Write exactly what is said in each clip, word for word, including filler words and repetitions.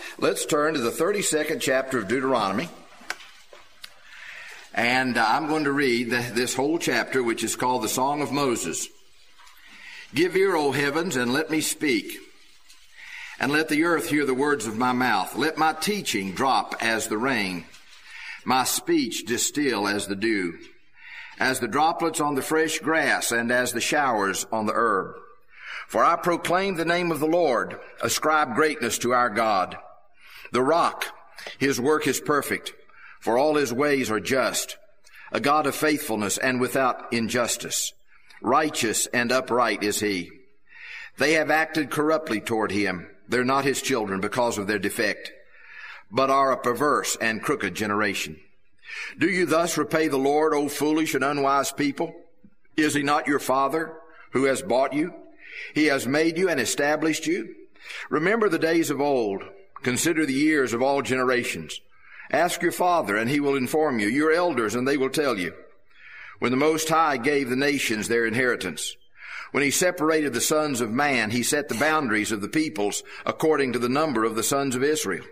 let's turn to the thirty-second chapter of Deuteronomy. And uh, I'm going to read the, this whole chapter, which is called the Song of Moses. Give ear, O heavens, and let me speak, and let the earth hear the words of my mouth. Let my teaching drop as the rain, my speech distill as the dew, as the droplets on the fresh grass, and as the showers on the herb. For I proclaim the name of the Lord, ascribe greatness to our God. The rock, his work is perfect, for all his ways are just. A God of faithfulness and without injustice. Righteous and upright is he. They have acted corruptly toward him. They're not his children because of their defect, but are a perverse and crooked generation. Do you thus repay the Lord, O foolish and unwise people? Is he not your father who has bought you? He has made you and established you. Remember the days of old. Consider the years of all generations. Ask your father, and he will inform you, your elders, and they will tell you. When the Most High gave the nations their inheritance, when he separated the sons of man, he set the boundaries of the peoples according to the number of the sons of Israel.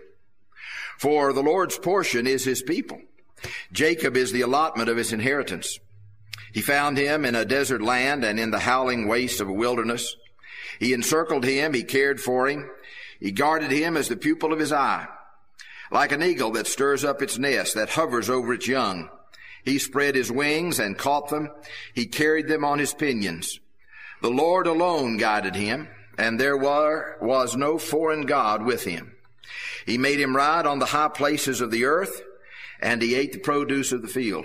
For the Lord's portion is his people. Jacob is the allotment of his inheritance. He found him in a desert land and in the howling waste of a wilderness. He encircled him, he cared for him. He guarded him as the pupil of his eye. Like an eagle that stirs up its nest, that hovers over its young, he spread his wings and caught them. He carried them on his pinions. The Lord alone guided him, and there were, was no foreign god with him. He made him ride on the high places of the earth, and he ate the produce of the field.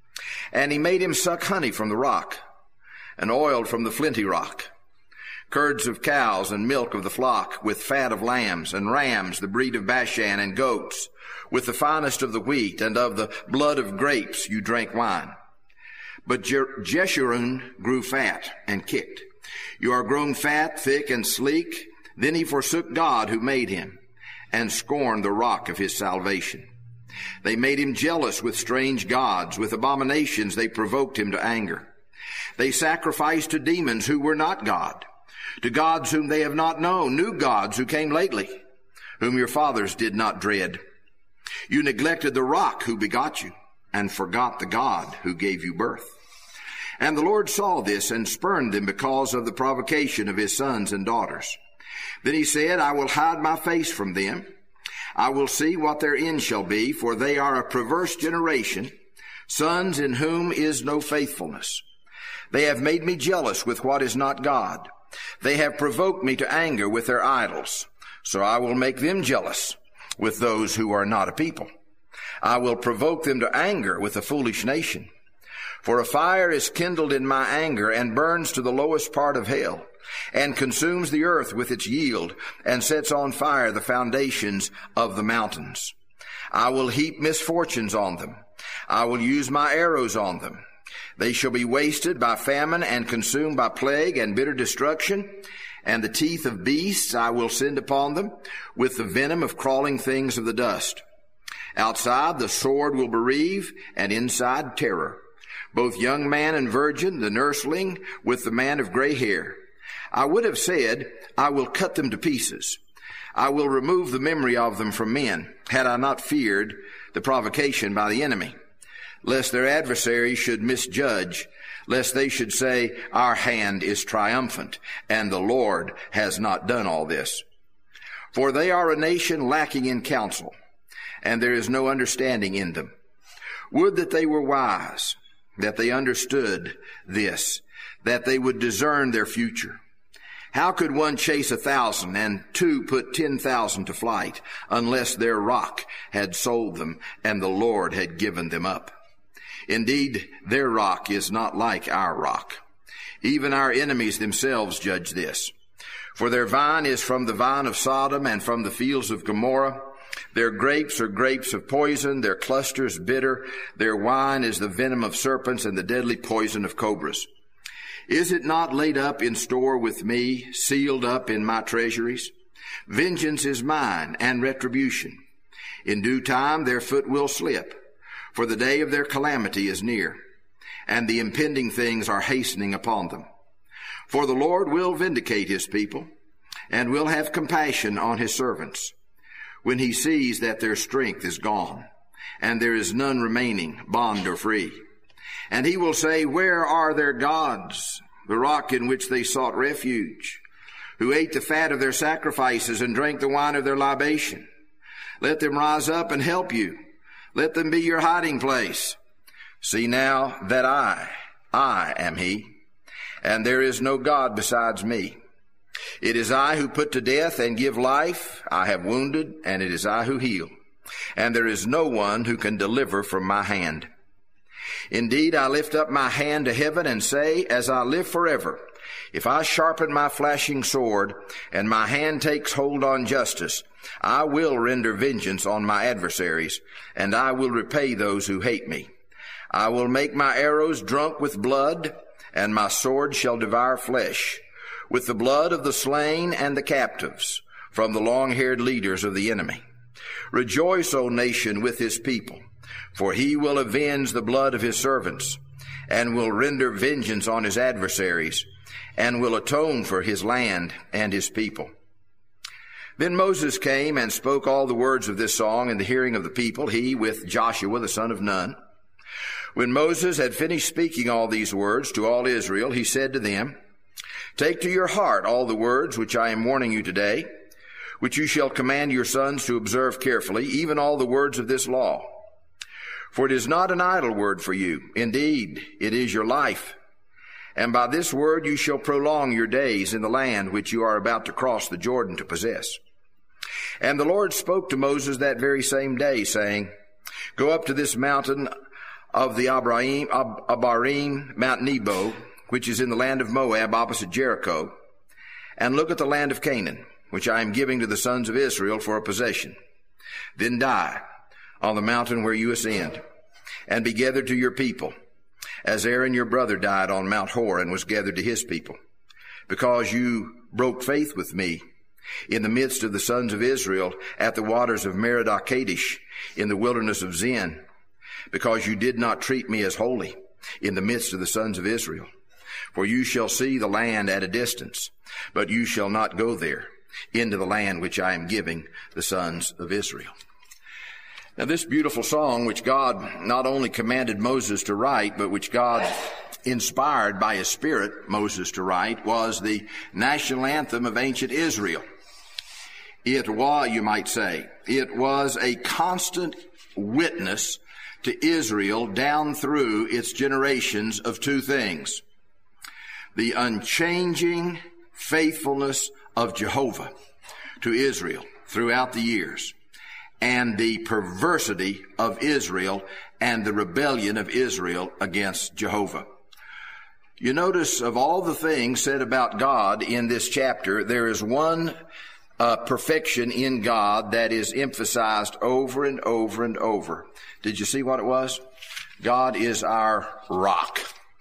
And he made him suck honey from the rock, and oil from the flinty rock, curds of cows and milk of the flock, with fat of lambs and rams, the breed of Bashan, and goats, with the finest of the wheat, and of the blood of grapes you drank wine. But Je- Jeshurun grew fat and kicked. You are grown fat, thick, and sleek. Then he forsook God who made him, and scorned the rock of his salvation. They made him jealous with strange gods. With abominations they provoked him to anger. They sacrificed to demons who were not God, to gods whom they have not known, new gods who came lately, whom your fathers did not dread. You neglected the rock who begot you, and forgot the God who gave you birth. And the Lord saw this and spurned them because of the provocation of his sons and daughters. Then he said, I will hide my face from them. I will see what their end shall be, for they are a perverse generation, sons in whom is no faithfulness. They have made me jealous with what is not God. They have provoked me to anger with their idols. So I will make them jealous with those who are not a people. I will provoke them to anger with a foolish nation. For a fire is kindled in my anger and burns to the lowest part of hell, and consumes the earth with its yield, and sets on fire the foundations of the mountains. I will heap misfortunes on them. I will use my arrows on them. They shall be wasted by famine and consumed by plague and bitter destruction, and the teeth of beasts I will send upon them, with the venom of crawling things of the dust. Outside the sword will bereave, and inside terror, both young man and virgin, the nursling with the man of gray hair. I would have said, I will cut them to pieces. I will remove the memory of them from men, had I not feared the provocation by the enemy, lest their adversaries should misjudge, lest they should say, our hand is triumphant, and the Lord has not done all this. For they are a nation lacking in counsel, and there is no understanding in them. Would that they were wise, that they understood this, that they would discern their future. How could one chase a thousand and two put ten thousand to flight, unless their rock had sold them and the Lord had given them up? Indeed, their rock is not like our rock. Even our enemies themselves judge this. For their vine is from the vine of Sodom and from the fields of Gomorrah. Their grapes are grapes of poison, their clusters bitter. Their wine is the venom of serpents and the deadly poison of cobras. Is it not laid up in store with me, sealed up in my treasuries? Vengeance is mine and retribution. In due time their foot will slip, for the day of their calamity is near, and the impending things are hastening upon them. For the Lord will vindicate his people, and will have compassion on his servants. when he sees that their strength is gone, and there is none remaining, bond or free. And he will say, where are their gods, the rock in which they sought refuge, who ate the fat of their sacrifices and drank the wine of their libation? Let them rise up and help you. Let them be your hiding place. See now that I, I am he, and there is no God besides me. It is I who put to death and give life. I have wounded, and it is I who heal. And there is no one who can deliver from my hand. Indeed, I lift up my hand to heaven and say, as I live forever, if I sharpen my flashing sword and my hand takes hold on justice, I will render vengeance on my adversaries, and I will repay those who hate me. I will make my arrows drunk with blood, and my sword shall devour flesh, with the blood of the slain and the captives, from the long-haired leaders of the enemy. Rejoice, O nation, with his people, for he will avenge the blood of his servants, and will render vengeance on his adversaries, and will atone for his land and his people. Then Moses came and spoke all the words of this song in the hearing of the people, he with Joshua the son of Nun. When Moses had finished speaking all these words to all Israel, he said to them, take to your heart all the words which I am warning you today, which you shall command your sons to observe carefully, even all the words of this law. For it is not an idle word for you. Indeed, it is your life. And by this word you shall prolong your days in the land which you are about to cross the Jordan to possess. And the Lord spoke to Moses that very same day, saying, go up to this mountain of the Abarim, Abarim, Mount Nebo, which is in the land of Moab opposite Jericho, and look at the land of Canaan, which I am giving to the sons of Israel for a possession. Then die on the mountain where you ascend, and be gathered to your people, as Aaron your brother died on Mount Hor and was gathered to his people, because you broke faith with me in the midst of the sons of Israel at the waters of Meridah Kadesh in the wilderness of Zin, because you did not treat me as holy in the midst of the sons of Israel. For you shall see the land at a distance, but you shall not go there into the land which I am giving the sons of Israel. Now this beautiful song, which God not only commanded Moses to write, but which God inspired by his Spirit Moses to write, was the national anthem of ancient Israel. It was, you might say, it was a constant witness to Israel down through its generations of two things: the unchanging faithfulness of Jehovah to Israel throughout the years, and the perversity of Israel and the rebellion of Israel against Jehovah. You notice, of all the things said about God in this chapter, there is one uh, perfection in God that is emphasized over and over and over. Did you see what it was? God is our rock.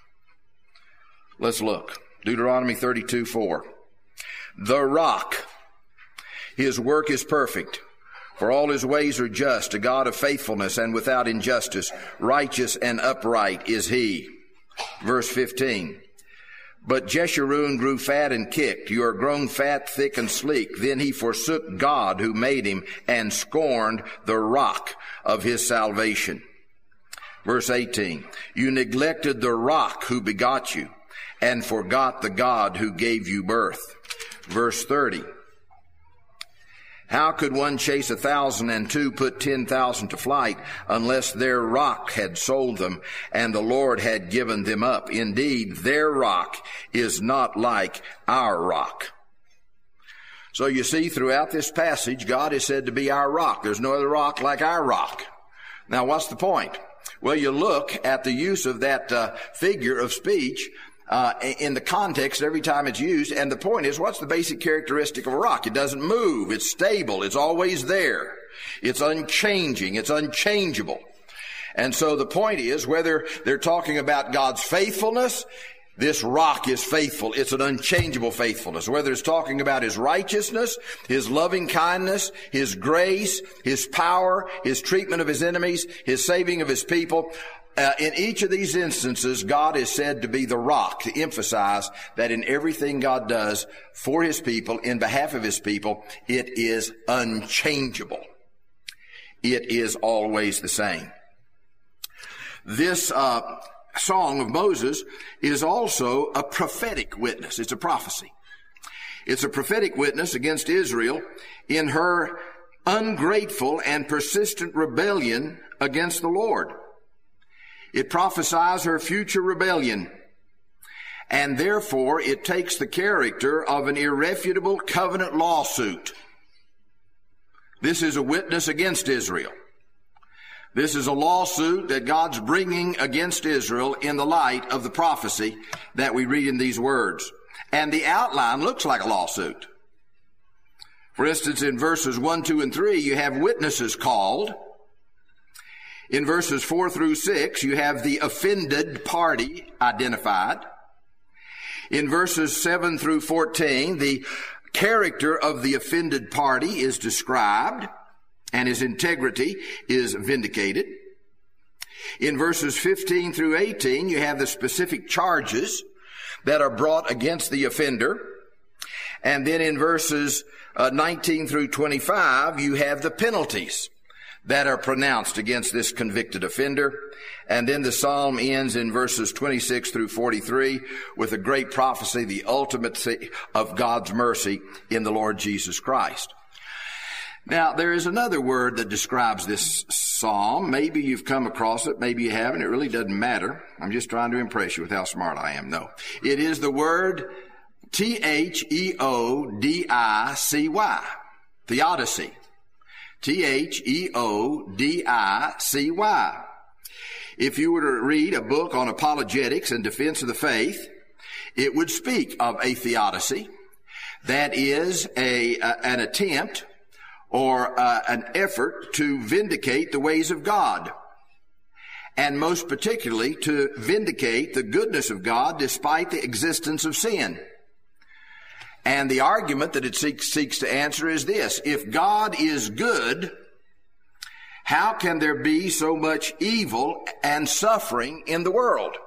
Let's look. Deuteronomy thirty-two four. The rock, his work is perfect, for all his ways are just, a God of faithfulness and without injustice. Righteous and upright is he. Verse fifteen. But Jeshurun grew fat and kicked. You are grown fat, thick, and sleek. Then he forsook God who made him and scorned the rock of his salvation. Verse eighteen. You neglected the rock who begot you and forgot the God who gave you birth. Verse thirty. How could one chase a thousand and two put ten thousand to flight unless their rock had sold them and the Lord had given them up? Indeed, their rock is not like our rock. So you see, throughout this passage, God is said to be our rock. There's no other rock like our rock. Now, what's the point? Well, you look at the use of that uh, figure of speech Uh, in the context every time it's used. And the point is, what's the basic characteristic of a rock? It doesn't move. It's stable. It's always there. It's unchanging. It's unchangeable. And so the point is, whether they're talking about God's faithfulness, this rock is faithful. It's an unchangeable faithfulness. Whether it's talking about his righteousness, his loving kindness, his grace, his power, his treatment of his enemies, his saving of his people, Uh, in each of these instances, God is said to be the rock, to emphasize that in everything God does for his people, in behalf of his people, it is unchangeable. it is always the same. This uh, Song of Moses is also a prophetic witness. It's a prophecy. It's a prophetic witness against Israel in her ungrateful and persistent rebellion against the Lord. It prophesies her future rebellion, and therefore it takes the character of an irrefutable covenant lawsuit. This is a witness against Israel. This is a lawsuit that God's bringing against Israel in the light of the prophecy that we read in these words. And the outline looks like a lawsuit. For instance, in verses one, two, and three, you have witnesses called. In verses four through six, you have the offended party identified. In verses seven through fourteen, the character of the offended party is described, and his integrity is vindicated. In verses fifteen through eighteen, you have the specific charges that are brought against the offender. And then in verses uh, nineteen through twenty-five, you have the penalties that are pronounced against this convicted offender. And then the psalm ends in verses twenty-six through forty-three with a great prophecy, the ultimacy of God's mercy in the Lord Jesus Christ. Now, there is another word that describes this psalm. Maybe you've come across it, maybe you haven't. It really doesn't matter. I'm just trying to impress you with how smart I am. No. It is the word T H E O D I C Y. Theodicy. T H E O D I C Y. If you were to read a book on apologetics and defense of the faith, it would speak of a theodicy. That is a, a an attempt or uh, an effort to vindicate the ways of God, and most particularly to vindicate the goodness of God despite the existence of sin. And the argument that it seeks, seeks to answer is this: if God is good, how can there be so much evil and suffering in the world?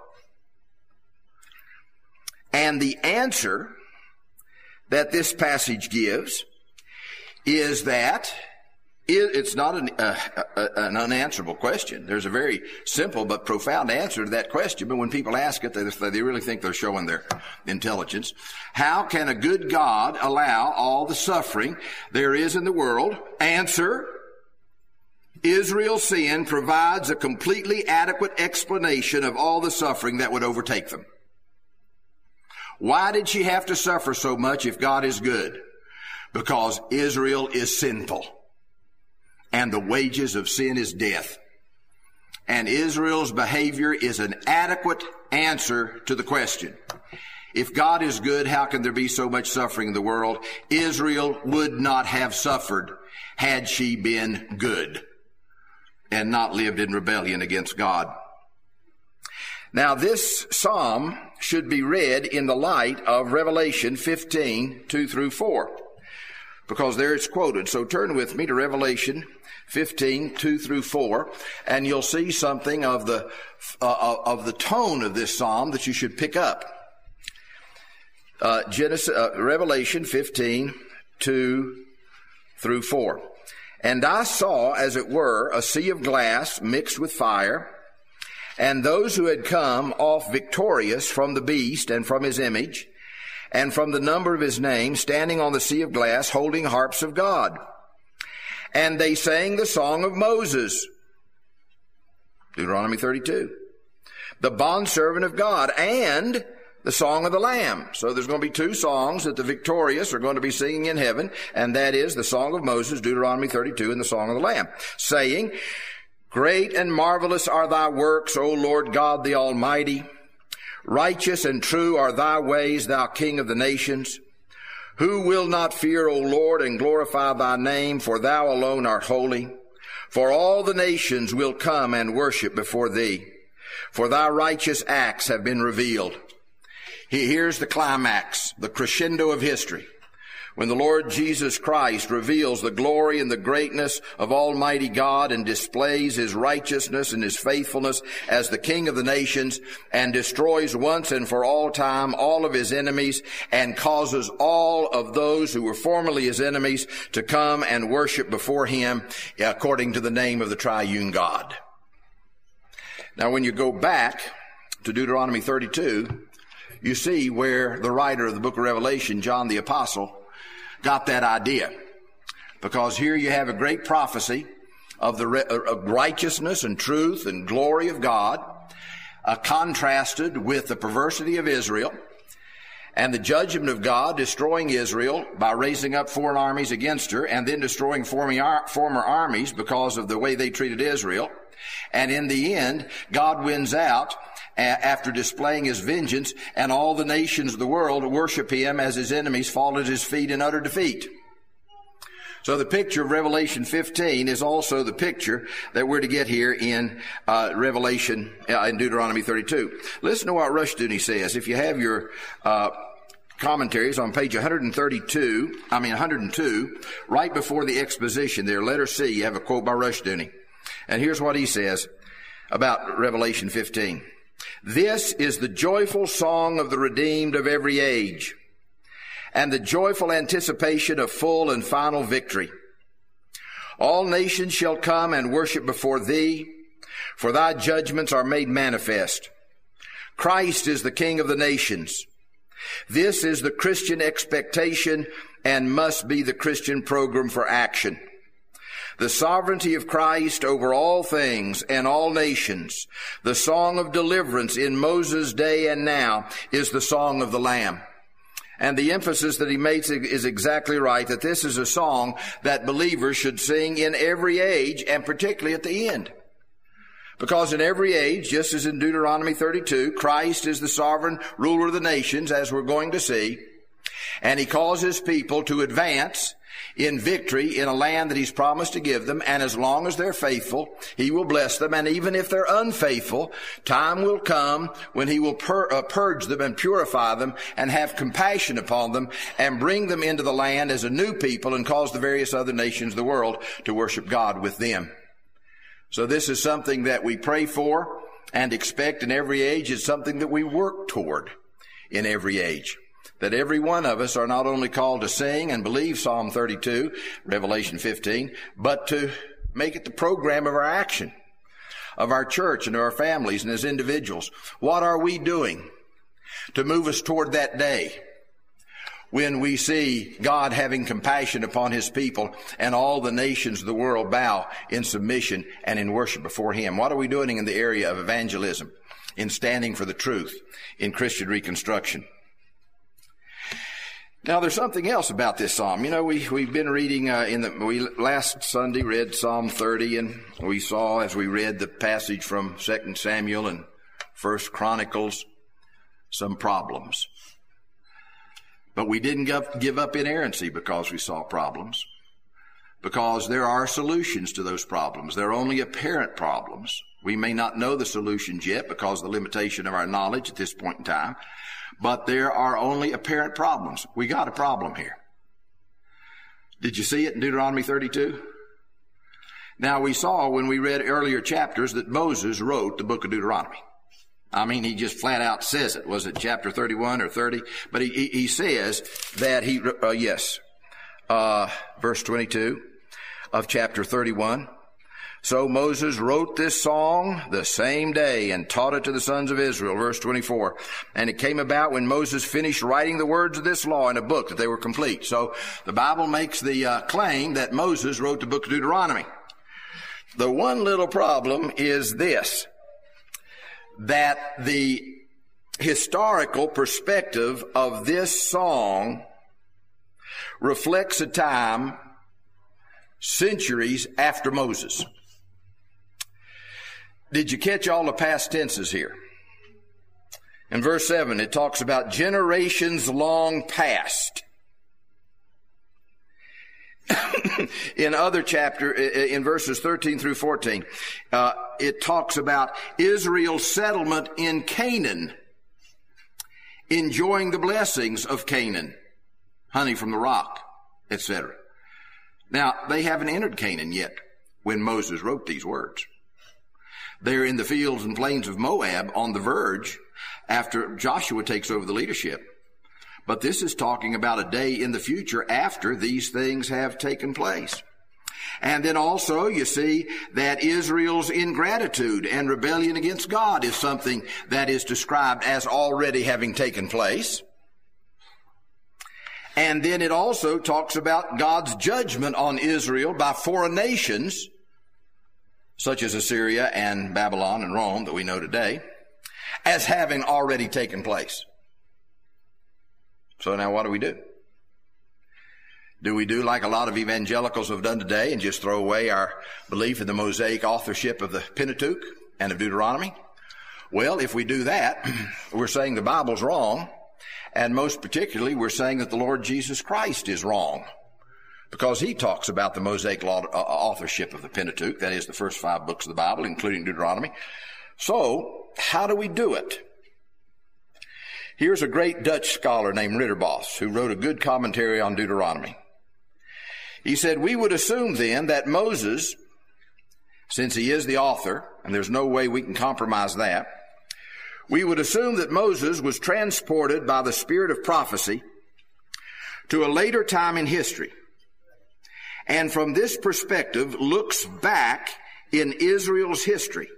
And the answer that this passage gives is that it's not an, uh, an unanswerable question. There's a very simple but profound answer to that question, but when people ask it, they, they really think they're showing their intelligence. How can a good God allow all the suffering there is in the world? Answer: Israel's sin provides a completely adequate explanation of all the suffering that would overtake them. Why did she have to suffer so much if God is good? Because Israel is sinful, and the wages of sin is death. And Israel's behavior is an adequate answer to the question. If God is good, how can there be so much suffering in the world? Israel would not have suffered had she been good and not lived in rebellion against God. Now, this psalm should be read in the light of Revelation fifteen, two through four. Because there it's quoted. So turn with me to Revelation fifteen, two through four, and you'll see something of the uh, of the tone of this psalm that you should pick up. Uh, Genesis, uh, Revelation fifteen, two through four. And I saw, as it were, a sea of glass mixed with fire, and those who had come off victorious from the beast and from his image, and from the number of his name, standing on the sea of glass, holding harps of God. And they sang the song of Moses, Deuteronomy thirty-two, the bondservant of God, and the song of the Lamb. So there's going to be two songs that the victorious are going to be singing in heaven, and that is the song of Moses, Deuteronomy thirty-two, and the song of the Lamb, saying, Great and marvelous are thy works, O Lord God the Almighty. Righteous and true are thy ways, thou King of the nations. Who will not fear, O Lord, and glorify thy name, for thou alone art holy. For all the nations will come and worship before thee, for thy righteous acts have been revealed. Here's the climax, the crescendo of history. When the Lord Jesus Christ reveals the glory and the greatness of Almighty God and displays His righteousness and His faithfulness as the King of the nations and destroys once and for all time all of His enemies and causes all of those who were formerly His enemies to come and worship before Him according to the name of the triune God. Now, when you go back to Deuteronomy thirty-two, you see where the writer of the book of Revelation, John the Apostle, got that idea. Because here you have a great prophecy of the re- of righteousness and truth and glory of God, uh, contrasted with the perversity of Israel and the judgment of God destroying Israel by raising up foreign armies against her and then destroying former, former armies because of the way they treated Israel. And in the end, God wins out after displaying His vengeance, and all the nations of the world worship Him as His enemies fall at His feet in utter defeat. So the picture of Revelation fifteen is also the picture that we're to get here in uh, Revelation, uh, in Deuteronomy thirty-two. Listen to what Rushdoony says. If you have your uh, commentaries on page one thirty-two, I mean one hundred two, right before the exposition there, letter C, you have a quote by Rushdoony. And here's what he says about Revelation fifteen. This is the joyful song of the redeemed of every age, and the joyful anticipation of full and final victory. All nations shall come and worship before Thee, for Thy judgments are made manifest. Christ is the King of the nations. This is the Christian expectation and must be the Christian program for action. The sovereignty of Christ over all things and all nations, the song of deliverance in Moses' day and now, is the song of the Lamb. And the emphasis that he makes is exactly right, that this is a song that believers should sing in every age, and particularly at the end. Because in every age, just as in Deuteronomy thirty-two, Christ is the sovereign ruler of the nations, as we're going to see, and He calls His people to advance in victory in a land that He's promised to give them, and as long as they're faithful, He will bless them. And even if they're unfaithful, time will come when He will pur- uh, purge them and purify them and have compassion upon them and bring them into the land as a new people and cause the various other nations of the world to worship God with them. So this is something that we pray for and expect in every age. It's something that we work toward in every age. That every one of us are not only called to sing and believe Psalm thirty-two, Revelation fifteen, but to make it the program of our action, of our church and of our families and as individuals. What are we doing to move us toward that day when we see God having compassion upon His people and all the nations of the world bow in submission and in worship before Him? What are we doing in the area of evangelism, in standing for the truth, in Christian reconstruction? Now, there's something else about this psalm. You know, we, we've been reading, uh, in the, we last Sunday read Psalm thirty, and we saw as we read the passage from Second Samuel and First Chronicles, some problems. But we didn't give up inerrancy because we saw problems. Because there are solutions to those problems. They're only apparent problems. We may not know the solutions yet because of the limitation of our knowledge at this point in time. But there are only apparent problems. We got a problem here. Did you see it in Deuteronomy thirty-two? Now, we saw when we read earlier chapters that Moses wrote the book of Deuteronomy. I mean, he just flat out says it. Was it chapter thirty-one or thirty? But he, he, he says that he, uh, yes, uh, verse twenty-two of chapter thirty-one. So Moses wrote this song the same day and taught it to the sons of Israel, verse twenty-four. And it came about when Moses finished writing the words of this law in a book that they were complete. So the Bible makes the uh, claim that Moses wrote the book of Deuteronomy. The one little problem is this, that the historical perspective of this song reflects a time centuries after Moses. Did you catch all the past tenses here? In verse seven, it talks about generations long past. In other chapter, in verses thirteen through fourteen, uh, it talks about Israel's settlement in Canaan, enjoying the blessings of Canaan, honey from the rock. et cetera. Now, they haven't entered Canaan yet when Moses wrote these words. They're in the fields and plains of Moab on the verge after Joshua takes over the leadership. But this is talking about a day in the future after these things have taken place. And then also you see that Israel's ingratitude and rebellion against God is something that is described as already having taken place. And then it also talks about God's judgment on Israel by foreign nations, such as Assyria and Babylon and Rome that we know today, as having already taken place. So now what do we do? Do we do like a lot of evangelicals have done today and just throw away our belief in the Mosaic authorship of the Pentateuch and of Deuteronomy? Well, if we do that, we're saying the Bible's wrong, and most particularly we're saying that the Lord Jesus Christ is wrong, because he talks about the Mosaic law, uh, authorship of the Pentateuch, that is the first five books of the Bible, including Deuteronomy. So, how do we do it? Here's a great Dutch scholar named Ridderbos who wrote a good commentary on Deuteronomy. He said, we would assume then that Moses, since he is the author, and there's no way we can compromise that, we would assume that Moses was transported by the spirit of prophecy to a later time in history, and from this perspective looks back in Israel's history.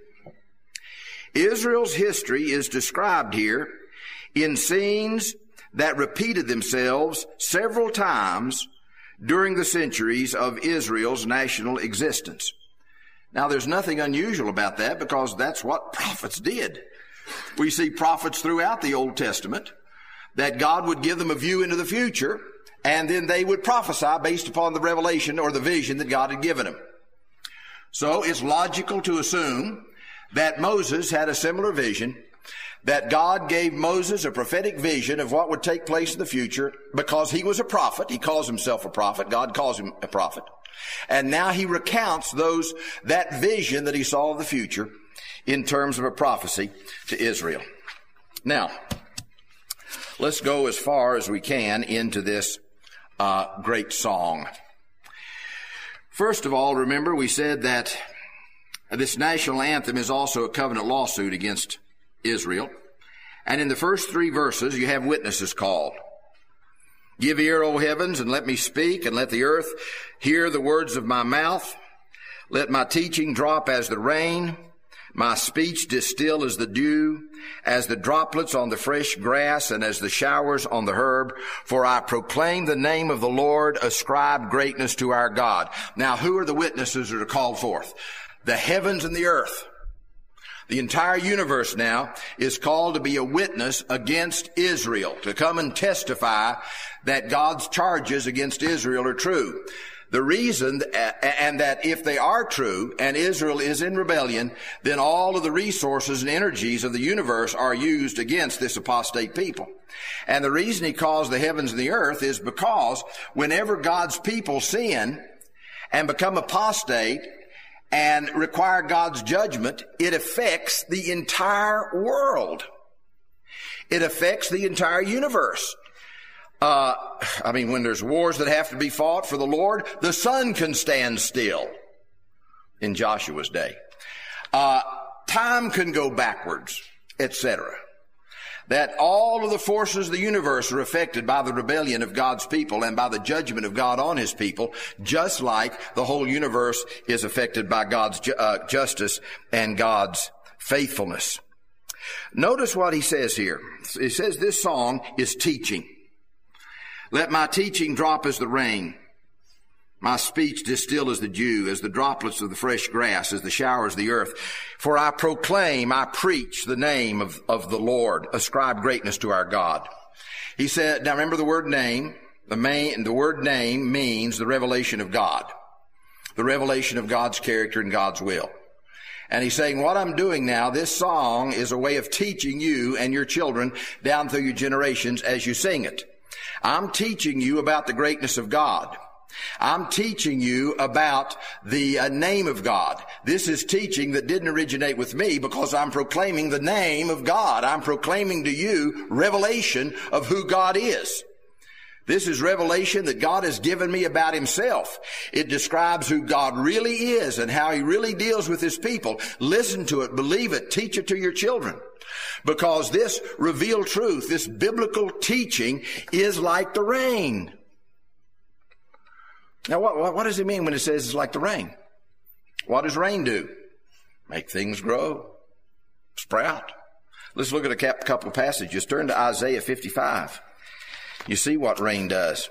Israel's history is described here in scenes that repeated themselves several times during the centuries of Israel's national existence. Now, there's nothing unusual about that because that's what prophets did. We see prophets throughout the Old Testament that God would give them a view into the future, and then they would prophesy based upon the revelation or the vision that God had given them. So it's logical to assume that Moses had a similar vision, that God gave Moses a prophetic vision of what would take place in the future because he was a prophet. He calls himself a prophet. God calls him a prophet. And now he recounts those, that vision that he saw of the future in terms of a prophecy to Israel. Now, let's go as far as we can into this uh, great song. First of all, remember we said that this national anthem is also a covenant lawsuit against Israel. And in the first three verses, you have witnesses called. Give ear, O heavens, and let me speak, and let the earth hear the words of my mouth. Let my teaching drop as the rain, my speech distill as the dew, as the droplets on the fresh grass, and as the showers on the herb. For I proclaim the name of the Lord, ascribe greatness to our God. Now, who are the witnesses that are called forth? The heavens and the earth. The entire universe now is called to be a witness against Israel, to come and testify that God's charges against Israel are true. The reason, and that if they are true and Israel is in rebellion, then all of the resources and energies of the universe are used against this apostate people. And the reason he calls the heavens and the earth is because whenever God's people sin and become apostate and require God's judgment, it affects the entire world. It affects the entire universe. Uh, I mean, when there's wars that have to be fought for the Lord, the sun can stand still in Joshua's day. Uh, time can go backwards, et cetera. That all of the forces of the universe are affected by the rebellion of God's people and by the judgment of God on his people, just like the whole universe is affected by God's ju- uh, justice and God's faithfulness. Notice what he says here. He says this song is teaching. Let my teaching drop as the rain, my speech distill as the dew, as the droplets of the fresh grass, as the showers of the earth. For I proclaim, I preach the name of, of the Lord, ascribe greatness to our God. He said, now remember the word name, the main, the word name means the revelation of God, the revelation of God's character and God's will. And he's saying, what I'm doing now, this song is a way of teaching you and your children down through your generations as you sing it. I'm teaching you about the greatness of God. I'm teaching you about the uh, name of God. This is teaching that didn't originate with me because I'm proclaiming the name of God. I'm proclaiming to you revelation of who God is. This is revelation that God has given me about himself. It describes who God really is and how he really deals with his people. Listen to it, believe it, teach it to your children. Because this revealed truth, this biblical teaching, is like the rain. Now, what, what, what does it mean when it says it's like the rain? What does rain do? Make things grow, sprout. Let's look at a couple of passages. Turn to Isaiah fifty-five. You see what rain does.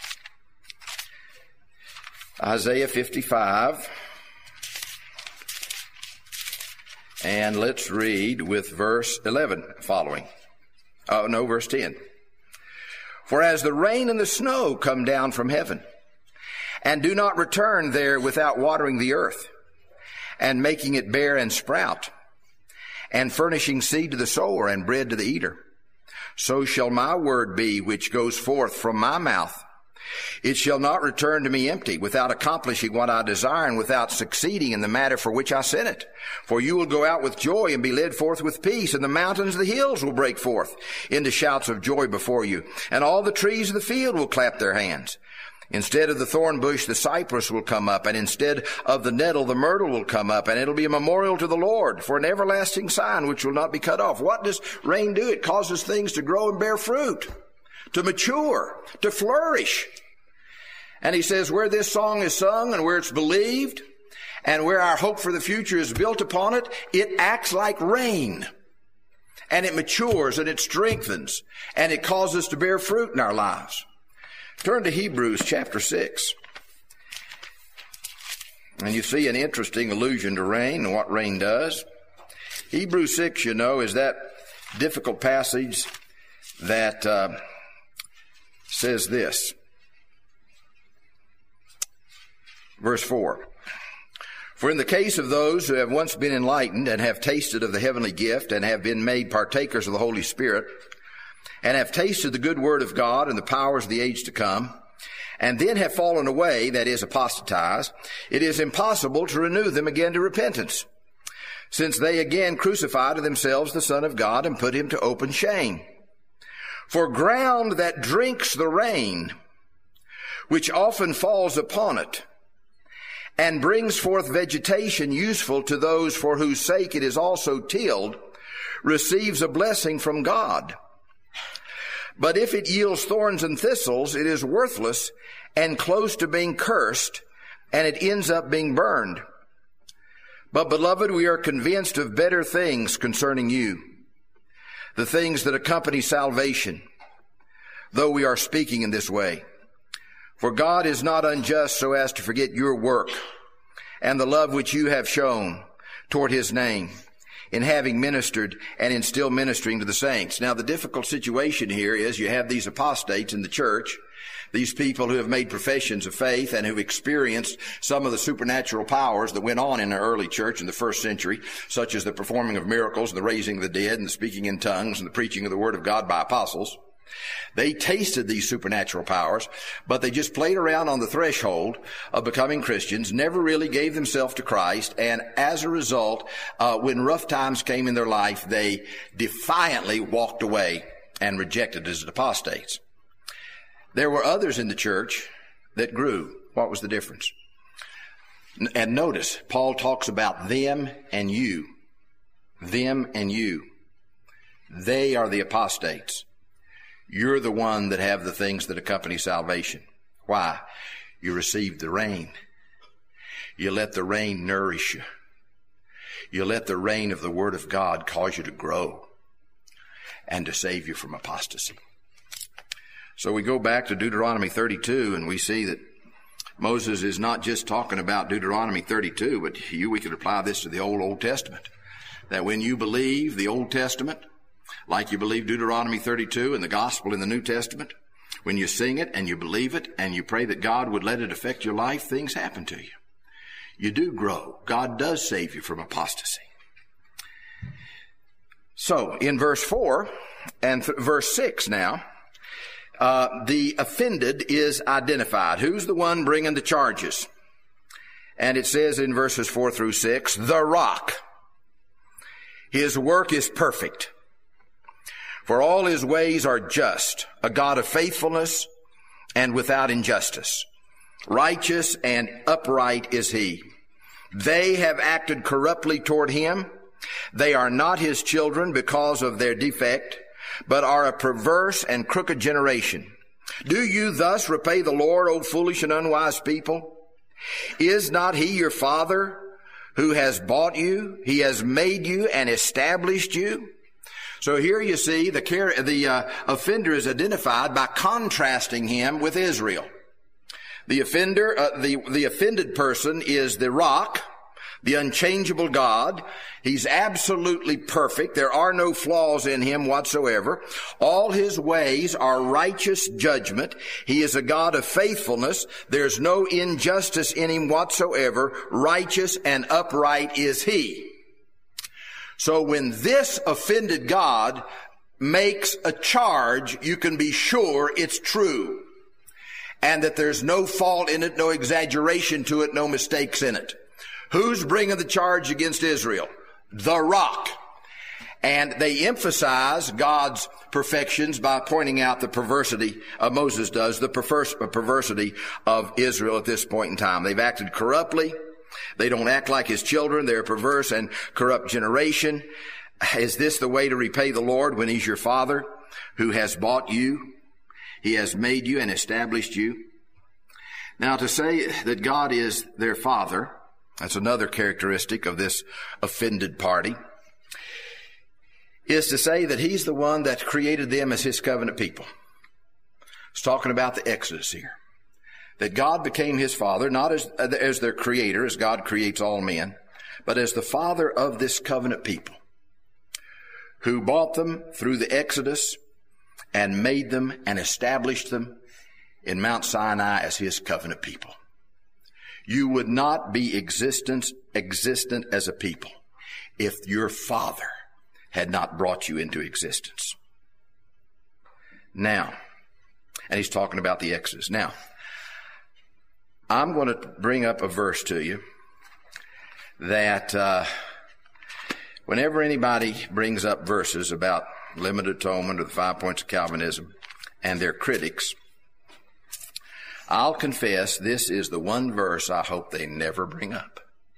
Isaiah fifty-five. And let's read with verse eleven following. Oh, no, verse ten. For as the rain and the snow come down from heaven, and do not return there without watering the earth, and making it bear and sprout, and furnishing seed to the sower and bread to the eater, so shall my word be which goes forth from my mouth. It shall not return to me empty, without accomplishing what I desire, and without succeeding in the matter for which I sent it. For you will go out with joy and be led forth with peace, and the mountains of the hills will break forth into shouts of joy before you, and all the trees of the field will clap their hands. Instead of the thorn bush, the cypress will come up, and instead of the nettle, the myrtle will come up, and it'll be a memorial to the Lord for an everlasting sign which will not be cut off. What does rain do? It causes things to grow and bear fruit, to mature, to flourish. And he says where this song is sung and where it's believed and where our hope for the future is built upon it, it acts like rain. And it matures and it strengthens and it causes us to bear fruit in our lives. Turn to Hebrews chapter six. And you see an interesting allusion to rain and what rain does. Hebrews six, you know, is that difficult passage that uh, says this. Verse four. For in the case of those who have once been enlightened and have tasted of the heavenly gift and have been made partakers of the Holy Spirit, and have tasted the good word of God and the powers of the age to come, and then have fallen away, that is, apostatized, it is impossible to renew them again to repentance, since they again crucify to themselves the Son of God and put him to open shame. For ground that drinks the rain, which often falls upon it, and brings forth vegetation useful to those for whose sake it is also tilled, receives a blessing from God. But if it yields thorns and thistles, it is worthless and close to being cursed, and it ends up being burned. But, beloved, we are convinced of better things concerning you, the things that accompany salvation, though we are speaking in this way. For God is not unjust so as to forget your work and the love which you have shown toward his name, in having ministered and in still ministering to the saints. Now, the difficult situation here is you have these apostates in the church, these people who have made professions of faith and who've experienced some of the supernatural powers that went on in the early church in the first century, such as the performing of miracles and the raising of the dead and the speaking in tongues and the preaching of the word of God by apostles. They tasted these supernatural powers, but they just played around on the threshold of becoming Christians, never really gave themselves to Christ, and as a result, uh, when rough times came in their life, they defiantly walked away and rejected as apostates. There were others in the church that grew. What was the difference? And notice, Paul talks about them and you. Them and you. They are the apostates. You're the one that have the things that accompany salvation. Why? You received the rain. You let the rain nourish you. You let the rain of the Word of God cause you to grow and to save you from apostasy. So we go back to Deuteronomy thirty-two and we see that Moses is not just talking about Deuteronomy thirty-two, but you, we could apply this to the old, Old Testament. That when you believe the Old Testament, like you believe Deuteronomy thirty-two and the gospel in the New Testament, when you sing it and you believe it and you pray that God would let it affect your life, things happen to you. You do grow. God does save you from apostasy. So in verse four and th- verse six now, uh, the offended is identified. Who's the one bringing the charges? And it says in verses four through six, the rock. His work is perfect. For all his ways are just, a God of faithfulness and without injustice. Righteous and upright is he. They have acted corruptly toward him. They are not his children because of their defect, but are a perverse and crooked generation. Do you thus repay the Lord, O foolish and unwise people? Is not he your father who has bought you? He has made you and established you. So here you see the, the uh, offender is identified by contrasting him with Israel. The offender, uh, the, the offended person is the rock, the unchangeable God. He's absolutely perfect. There are no flaws in him whatsoever. All his ways are righteous judgment. He is a God of faithfulness. There's no injustice in him whatsoever. Righteous and upright is he. So when this offended God makes a charge, you can be sure it's true, and that there's no fault in it, no exaggeration to it, no mistakes in it. Who's bringing the charge against Israel? The rock. And they emphasize God's perfections by pointing out the perversity, uh, Moses does, the perverse, uh, perversity of Israel at this point in time. They've acted corruptly. They don't act like his children. They're a perverse and corrupt generation. Is this the way to repay the Lord when he's your father who has bought you? He has made you and established you. Now, to say that God is their father, that's another characteristic of this offended party, is to say that he's the one that created them as his covenant people. It's talking about the Exodus here. That God became his father, not as, as their creator, as God creates all men, but as the father of this covenant people, who bought them through the Exodus and made them and established them in Mount Sinai as his covenant people. You would not be existent, existent as a people if your father had not brought you into existence. Now, and he's talking about the Exodus. Now, I'm going to bring up a verse to you that uh, whenever anybody brings up verses about limited atonement or the five points of Calvinism and their critics, I'll confess this is the one verse I hope they never bring up.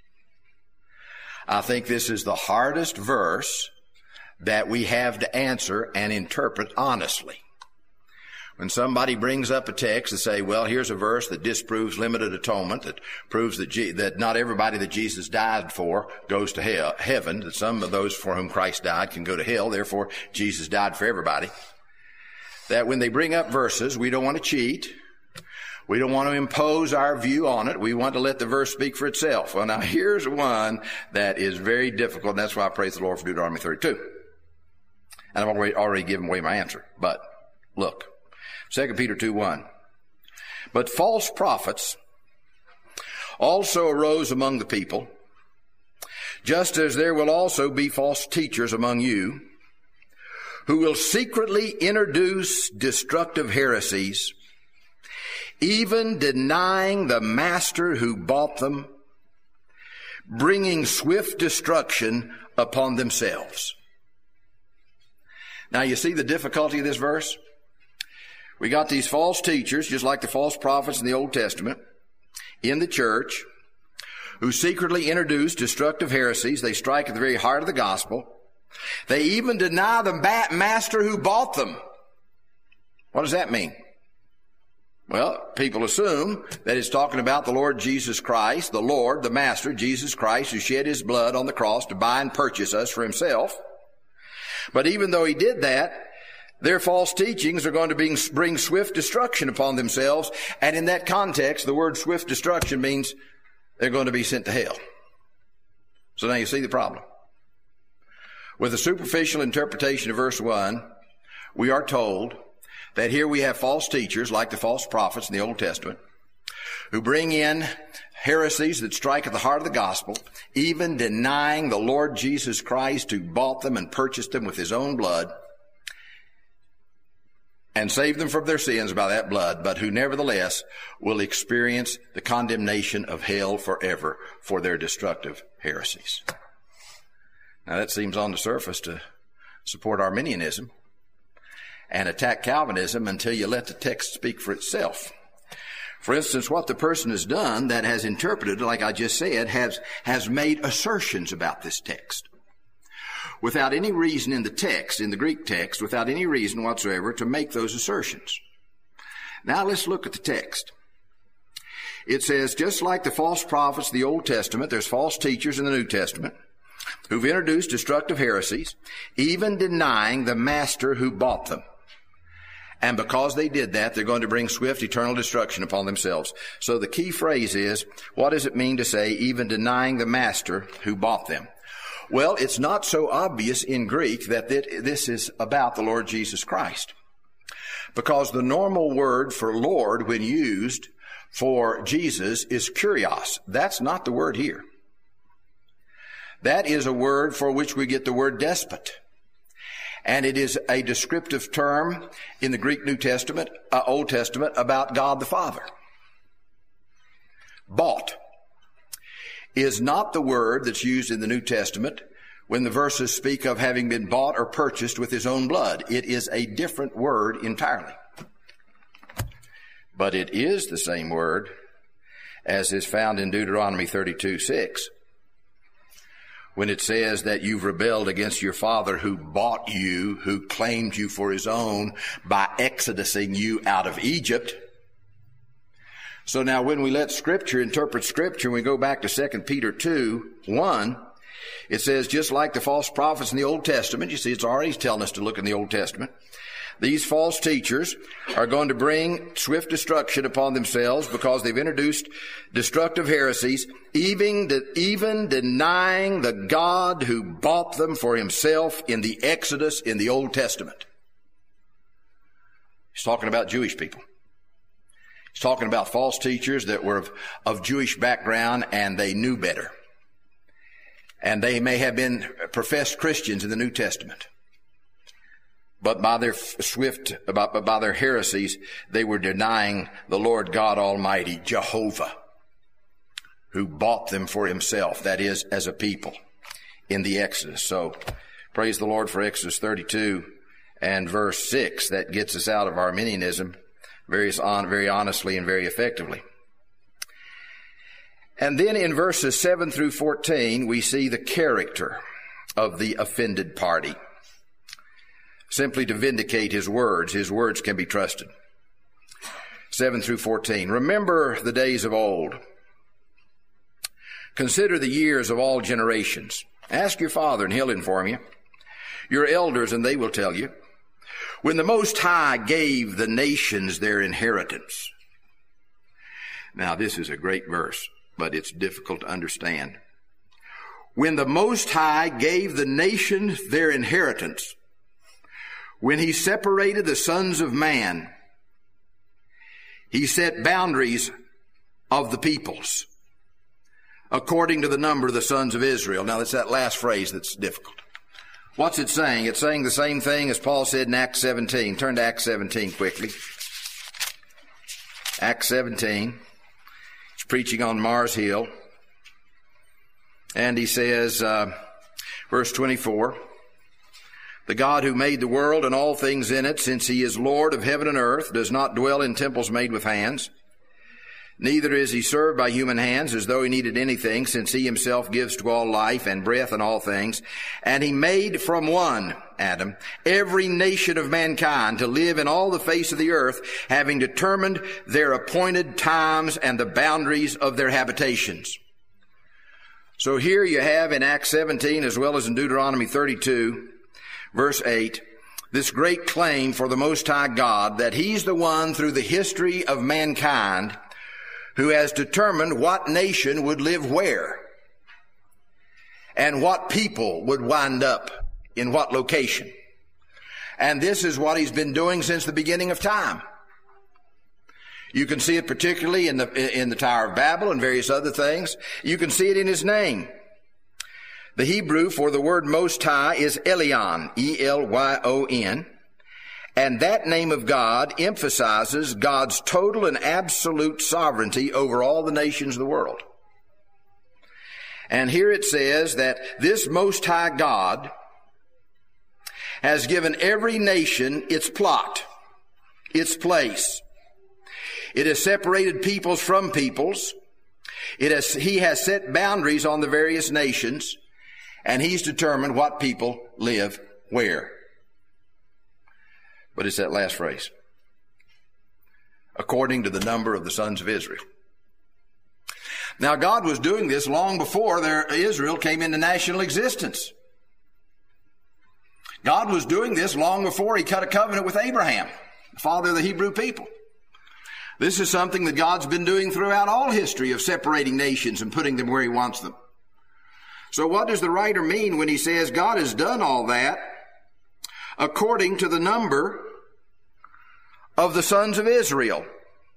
I think this is the hardest verse that we have to answer and interpret honestly. When somebody brings up a text and say, well, here's a verse that disproves limited atonement, that proves that, G- that not everybody that Jesus died for goes to hell, heaven, that some of those for whom Christ died can go to hell, therefore Jesus died for everybody. That when they bring up verses, we don't want to cheat. We don't want to impose our view on it. We want to let the verse speak for itself. Well, now here's one that is very difficult, and that's why I praise the Lord for Deuteronomy thirty-two. And I've already, already given away my answer. But look. Second Peter two one. But false prophets also arose among the people, just as there will also be false teachers among you, who will secretly introduce destructive heresies, even denying the master who bought them, bringing swift destruction upon themselves. Now you see the difficulty of this verse? We got these false teachers, just like the false prophets in the Old Testament, in the church, who secretly introduce destructive heresies. They strike at the very heart of the gospel. They even deny the master who bought them. What does that mean? Well, people assume that it's talking about the Lord Jesus Christ, the Lord, the Master, Jesus Christ, who shed his blood on the cross to buy and purchase us for himself. But even though he did that, their false teachings are going to bring, bring swift destruction upon themselves. And in that context, the word swift destruction means they're going to be sent to hell. So now you see the problem. With a superficial interpretation of verse one, we are told that here we have false teachers, like the false prophets in the Old Testament, who bring in heresies that strike at the heart of the gospel, even denying the Lord Jesus Christ who bought them and purchased them with his own blood, and saved them from their sins by that blood, but who nevertheless will experience the condemnation of hell forever for their destructive heresies. Now that seems on the surface to support Arminianism. and attack Calvinism until you let the text speak for itself. For instance, what the person has done that has interpreted, like I just said, has, has made assertions about this text without any reason in the text, in the Greek text, without any reason whatsoever to make those assertions. Now let's look at the text. It says, just like the false prophets of the Old Testament, there's false teachers in the New Testament who've introduced destructive heresies, even denying the master who bought them. And because they did that, they're going to bring swift eternal destruction upon themselves. So the key phrase is, what does it mean to say, even denying the master who bought them? Well, it's not so obvious in Greek that this is about the Lord Jesus Christ. Because the normal word for Lord, when used for Jesus, is kurios. That's not the word here. That is a word for which we get the word despot. And it is a descriptive term in the Greek New Testament, uh, Old Testament, about God the Father. Bought is not the word that's used in the New Testament when the verses speak of having been bought or purchased with his own blood. It is a different word entirely. But it is the same word as is found in Deuteronomy thirty-two six. When it says that you've rebelled against your father who bought you, who claimed you for his own by exodusing you out of Egypt. So now when we let Scripture interpret Scripture, and we go back to Second Peter two one, it says, just like the false prophets in the Old Testament, you see it's already telling us to look in the Old Testament, these false teachers are going to bring swift destruction upon themselves because they've introduced destructive heresies, even, de- even denying the God who bought them for himself in the Exodus in the Old Testament. He's talking about Jewish people. He's talking about false teachers that were of, of Jewish background and they knew better. And they may have been professed Christians in the New Testament. But by their swift, by, by their heresies, they were denying the Lord God Almighty, Jehovah, who bought them for himself, that is, as a people, in the Exodus. So, praise the Lord for Exodus thirty-two and verse six. That gets us out of Arminianism very, very honestly and very effectively. And then in verses seven through fourteen, we see the character of the offended party. Simply to vindicate his words. His words can be trusted. seven through fourteen. Remember the days of old. Consider the years of all generations. Ask your father and he'll inform you. Your elders and they will tell you. When the Most High gave the nations their inheritance. Now this is a great verse, but it's difficult to understand. When the Most High gave the nations their inheritance, when he separated the sons of man, he set boundaries of the peoples according to the number of the sons of Israel. Now, it's that last phrase that's difficult. What's it saying? It's saying the same thing as Paul said in Acts seventeen. Turn to Acts seventeen quickly. Acts seventeen. He's preaching on Mars Hill. And he says, uh, verse twenty-four, the God who made the world and all things in it, since he is Lord of heaven and earth, does not dwell in temples made with hands. Neither is he served by human hands as though he needed anything, since he himself gives to all life and breath and all things. And he made from one, Adam, every nation of mankind to live in all the face of the earth, having determined their appointed times and the boundaries of their habitations. So here you have in Acts seventeen, as well as in Deuteronomy thirty-two, verse eight, this great claim for the Most High God that he's the one through the history of mankind who has determined what nation would live where and what people would wind up in what location. And this is what he's been doing since the beginning of time. You can see it particularly in the, in the Tower of Babel and various other things. You can see it in his name. The Hebrew for the word Most High is Elyon, E L Y O N. And that name of God emphasizes God's total and absolute sovereignty over all the nations of the world. And here it says that this Most High God has given every nation its plot, its place. It has separated peoples from peoples. It has, he has set boundaries on the various nations, and he's determined what people live where. But it's that last phrase. According to the number of the sons of Israel. Now, God was doing this long before their, Israel came into national existence. God was doing this long before he cut a covenant with Abraham, the father of the Hebrew people. This is something that God's been doing throughout all history of separating nations and putting them where he wants them. So what does the writer mean when he says God has done all that according to the number of the sons of Israel?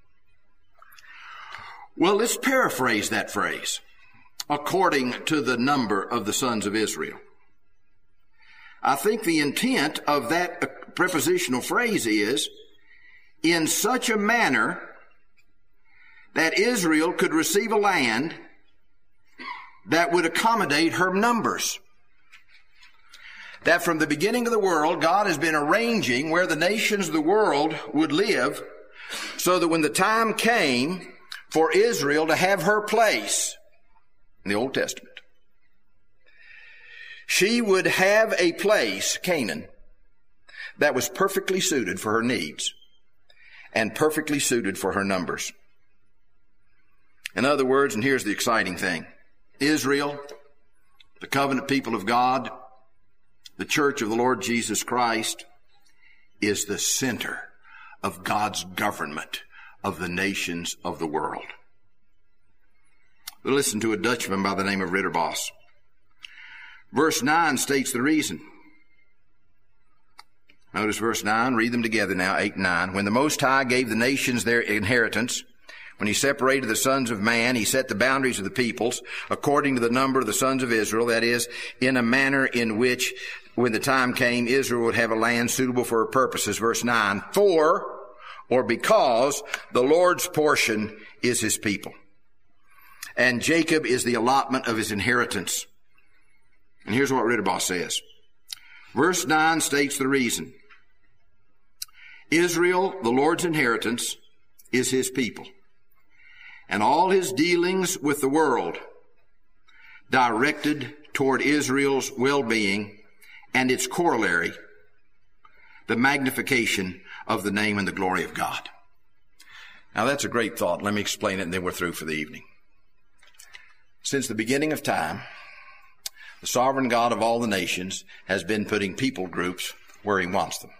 Well, let's paraphrase that phrase. According to the number of the sons of Israel. I think the intent of that prepositional phrase is in such a manner that Israel could receive a land that would accommodate her numbers. That from the beginning of the world, God has been arranging where the nations of the world would live so that when the time came for Israel to have her place in the Old Testament, she would have a place, Canaan, that was perfectly suited for her needs and perfectly suited for her numbers. In other words, and here's the exciting thing, Israel, the covenant people of God, the church of the Lord Jesus Christ, is the center of God's government of the nations of the world. We'll listen to a Dutchman by the name of Ridderbos. Verse nine states the reason. Notice verse nine, read them together now, eight and nine. When the Most High gave the nations their inheritance, when he separated the sons of man, he set the boundaries of the peoples according to the number of the sons of Israel, that is, in a manner in which, when the time came, Israel would have a land suitable for her purposes. Verse nine, for, or because, the Lord's portion is his people, and Jacob is the allotment of his inheritance. And here's what Ridderbos says. Verse nine states the reason. Israel, the Lord's inheritance, is his people. And all his dealings with the world directed toward Israel's well-being and its corollary, the magnification of the name and the glory of God. Now that's a great thought. Let me explain it and then we're through for the evening. Since the beginning of time, the sovereign God of all the nations has been putting people groups where he wants them.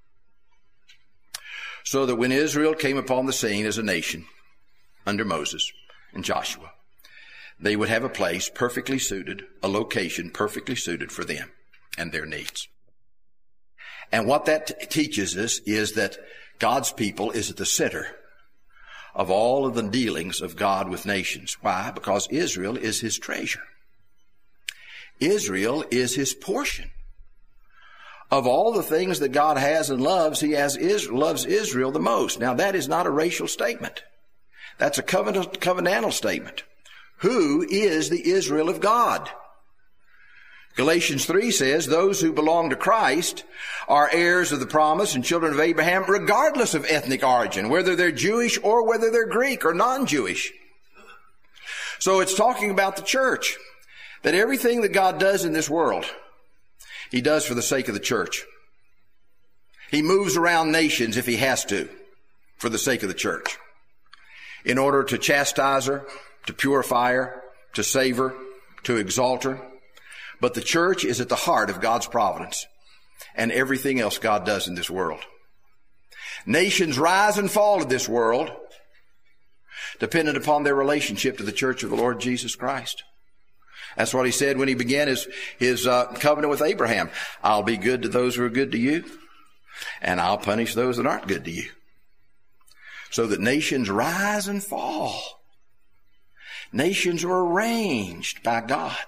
So that when Israel came upon the scene as a nation under Moses and Joshua, they would have a place perfectly suited, a location perfectly suited for them and their needs. And what that t- teaches us is that God's people is at the center of all of the dealings of God with nations. Why? Because Israel is his treasure. Israel is his portion. Of all the things that God has and loves, he has is, loves Israel the most. Now that is not a racial statement. That's a covenant, covenantal statement. Who is the Israel of God? Galatians three says those who belong to Christ are heirs of the promise and children of Abraham regardless of ethnic origin, whether they're Jewish or whether they're Greek or non-Jewish. So it's talking about the church, that everything that God does in this world, he does for the sake of the church. He moves around nations if he has to for the sake of the church, in order to chastise her, to purify her, to save her, to exalt her. But the church is at the heart of God's providence and everything else God does in this world. Nations rise and fall in this world dependent upon their relationship to the church of the Lord Jesus Christ. That's what he said when he began his, his uh, covenant with Abraham. I'll be good to those who are good to you, and I'll punish those that aren't good to you. So that nations rise and fall. Nations are arranged by God,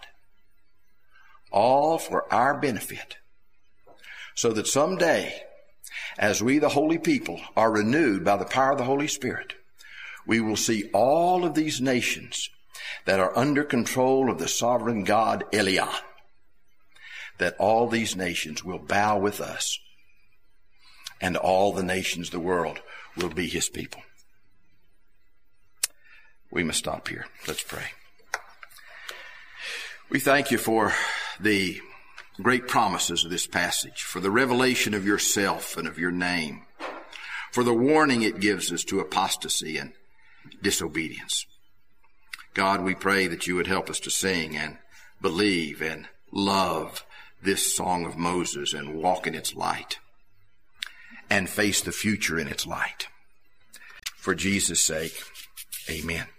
all for our benefit, so that someday, as we, the holy people, are renewed by the power of the Holy Spirit, we will see all of these nations that are under control of the sovereign God, Eliah. that all these nations will bow with us, and all the nations of the world will be his people. We must stop here. Let's pray. We thank you for the great promises of this passage, for the revelation of yourself and of your name, for the warning it gives us to apostasy and disobedience. God, we pray that you would help us to sing and believe and love this song of Moses and walk in its light and face the future in its light. For Jesus' sake, amen.